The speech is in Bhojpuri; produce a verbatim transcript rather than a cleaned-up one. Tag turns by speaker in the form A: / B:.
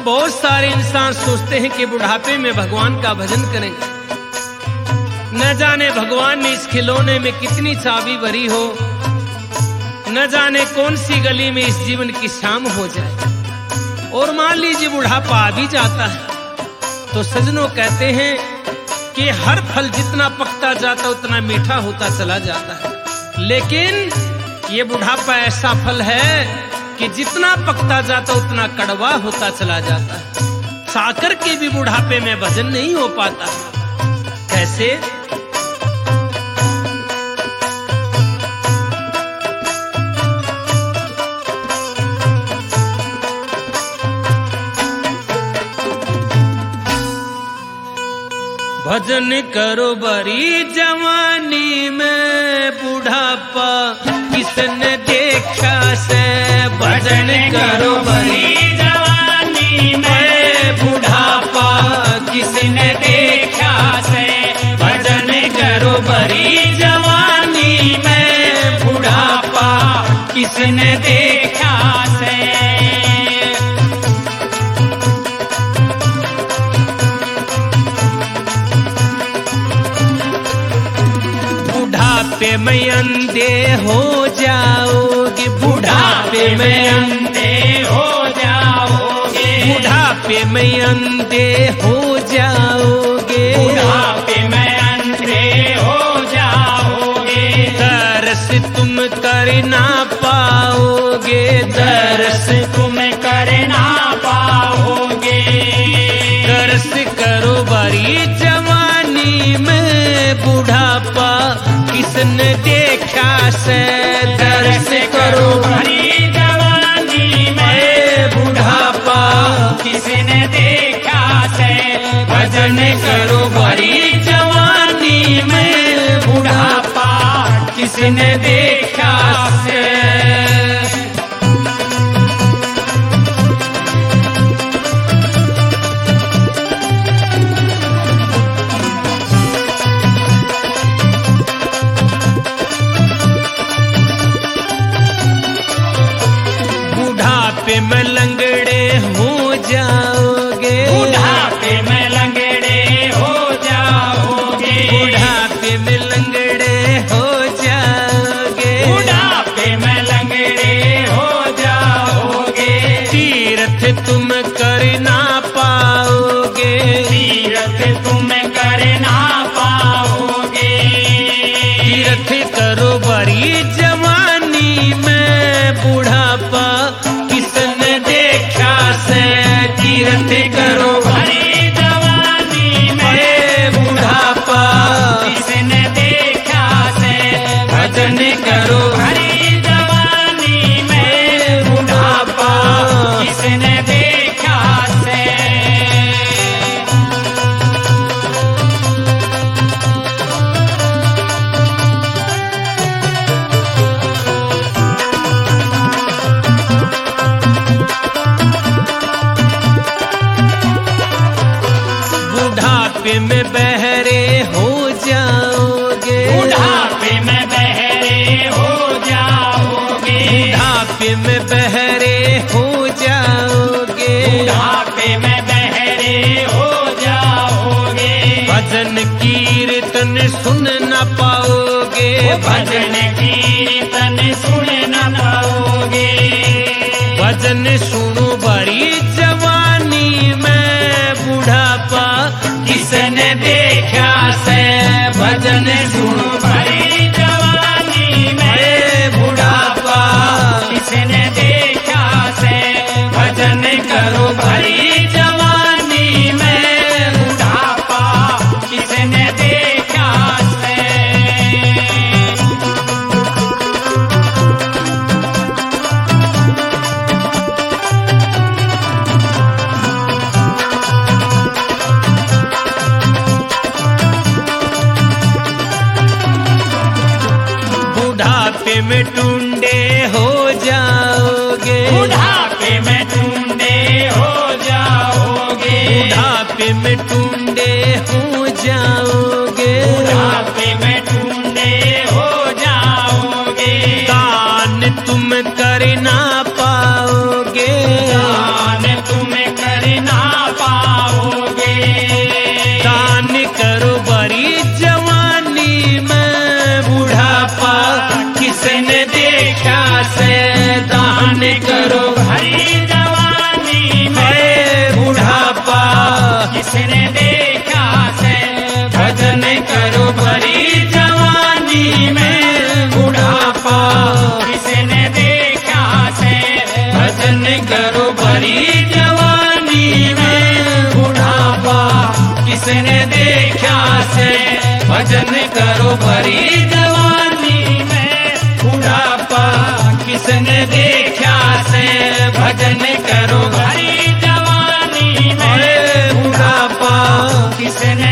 A: बहुत सारे इंसान सोचते हैं कि बुढ़ापे में भगवान का भजन करेंगे। न जाने भगवान ने इस खिलौने में कितनी चाबी भरी हो, न जाने कौन सी गली में इस जीवन की शाम हो जाए। और मान लीजिए बुढ़ापा आ भी जाता है तो सजनों कहते हैं कि हर फल जितना पकता जाता उतना मीठा होता चला जाता है। लेकिन ये बुढ़ापा ऐसा फल है कि जितना पकता जाता उतना कड़वा होता चला जाता है। साकर के भी बुढ़ापे में भजन नहीं हो पाता। कैसे? भजन करो बड़ी जवानी में बुढ़ापा किसने देखा से। भजन करो बड़ी जवानी में बुढ़ापा किसने देखा से। भजन करो बड़ी जवानी में बुढ़ापा किसने देखा से। बुढ़ापे में अंधे हो जाओगे, बुढ़ापे में अंधे हो जाओगे, बुढ़ापे में अंधे हो जाओगे, बुढ़ापे में अंधे हो जाओगे। दर्श तुम कर ना पाओगे, दर्श तुम कर ना पाओगे। दर्श करो बड़ी जवानी में बुढ़ापा किसने देखा से। दर्श करो बड़ी जवानी में बुढ़ापा किसने देखा से। भजन करो बड़ी जवानी में बुढ़ापा किसने देखा से। बुढ़ापे में लंगड़े हो जाओगे, बुढ़ापे में लंगड़े हो जाओगे, बुढ़ापे में लंगड़े हो जाओगे, बुढ़ापे में लंगड़े हो जाओगे। तीर्थ तुम कर ना पाओगे, तीर्थ तुम कर ना पाओगे। तीर्थ करो बड़ी जवानी में बुढ़ापा किसने देखा से। तीर्थ करो बड़ी जवानी में बुढ़ापा किसने देखा से। भजन करो बड़ी जवानी में बुढ़ापा किसने देखा से। बुढ़ापे में बहरे हो जाओगे, बुढ़ापे में बहरे हो जाओगे, बुढ़ापे में बहरे हो जाओगे, बुढ़ापे में बहरे हो जाओगे। भजन कीर्तन सुन न पाओगे, भजन कीर्तन सुन न पाओगे। भजन सुनो बड़ी जवानी में बुढ़ापा किसने देखा से। भजन सुनो बड़ी जवानी में बुढ़ापा किसने देखा से। भजन करो बड़ी जवानी में बुढ़ापा किसने देखा से। बुढ़ापे में टुंडे हो जाओगे, बुढ़ापे में टुंडे हो जाओगे, भरी जवानी में बुढ़ापा किसने देखा से भजन करो भरी जवानी में बुढ़ापा किसने